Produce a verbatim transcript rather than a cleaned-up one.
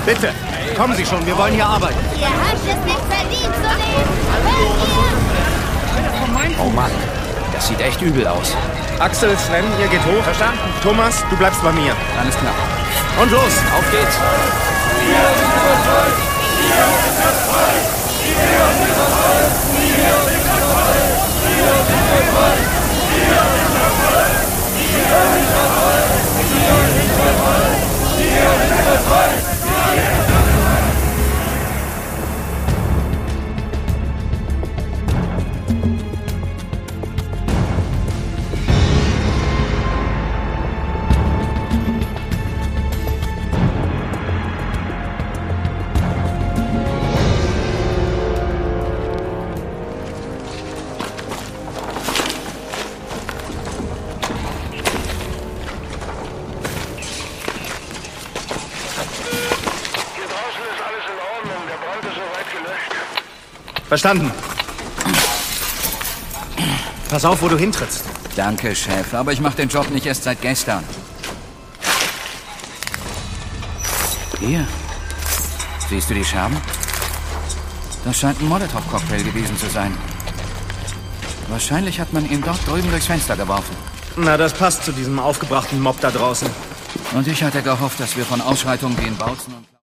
Bitte, kommen Sie schon, wir wollen hier arbeiten. Ihr habt es nicht verdient zu leben. Hört ihr? Oh Mann, das sieht echt übel aus. Axel, Sven, ihr geht hoch. Verstanden. Thomas, du bleibst bei mir. Alles klar. Und los, auf geht's. Verstanden. Pass auf, wo du hintrittst. Danke, Chef, aber ich mache den Job nicht erst seit gestern. Hier. Siehst du die Scherben? Das scheint ein Molotow-Cocktail gewesen zu sein. Wahrscheinlich hat man ihn dort drüben durchs Fenster geworfen. Na, das passt zu diesem aufgebrachten Mob da draußen. Und ich hatte gehofft, dass wir von Ausschreitungen wie in Bautzen und